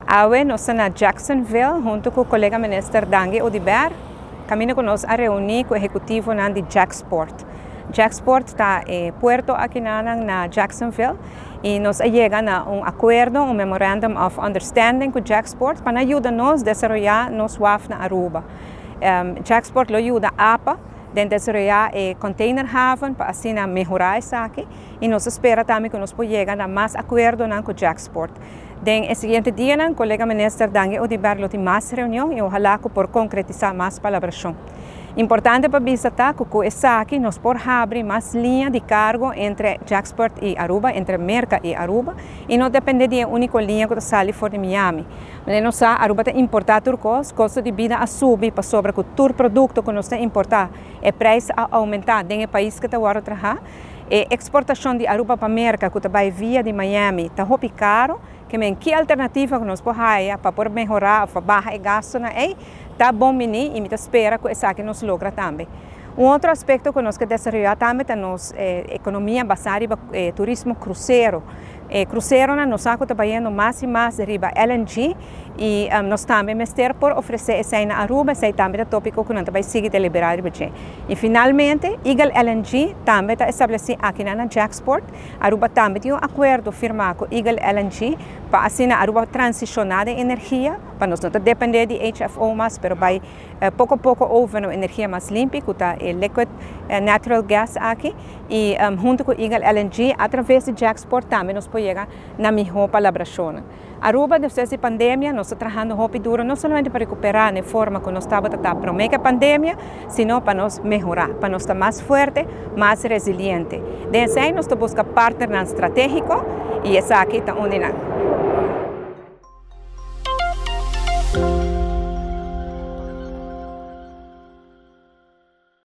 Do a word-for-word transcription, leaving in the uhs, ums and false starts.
Ahora nos estamos en Jacksonville junto con el colega ministro Dangue Odiber. Camino con nos a reunir con el ejecutivo de Jacksport. Jacksport está en eh, puerto aquí en Jacksonville y nos llega a un acuerdo, un Memorandum of Understanding con Jacksport para ayudarnos a desarrollar nos W A F en Aruba. Um, Jacksport lo ayuda a APA de desarrollar el Container Haven para así mejorar eso aquí y nos espera también que nos pueda llegar a más acuerdos con Jacksport. En el siguiente día, el colega ministro Dangue Odiber lo tiene más reunión y ojalá que por concretizar más palabras. Importante para visitar que esa aquí nos por abrir más líneas de cargo entre Jacksport y Aruba, entre Merca y Aruba, y no depende de una única línea que sale fuera de Miami. Mas sabe, Aruba te importa turcos, costo de vida a subir para sobre que todo producto que nos te importa, el preço a aumentar en el país que te va a trabajar. A exportação de Aruba para Merca, que vai via de Miami, está muito caro, que men que alternativa que nós podemos para poder melhorar, para baixar o gasto na ei, tá bom menino e me espera que isso aqui nos logra também. Um outro aspecto que nós que desenvolver também é nossa eh, economia baseada em eh, turismo cruzeiro. Eh, cruzeiro na nossa está trabalhando mais e mais de riba L N G e um, nós também mestre por oferecer essa na Aruba, esse também é tópico que nós vai seguir deliberar de budget. E finalmente, Eagle L N G também está estabelecido aqui na Jacksport. Aruba também tem um acordo firmado com Eagle L N G para assim na Aruba transicionar de energia, para nós não depender de H F O mas, pero vai eh, pouco a pouco houve uma energia mais limpa, que está o liquid eh, natural gas aqui e um, junto com Eagle L N G através de Jacksport também nós podemos chegar na melhor colaboração. Aruba, depois da pandemia, nós estamos trabalhando muito duro, não somente para recuperar a forma que nós estávamos tratando para a pandemia, sino para nos melhorar, para nós estar mais forte, mais resiliente. Desde aí, nós estamos buscando partner estratégico e essa aqui está onde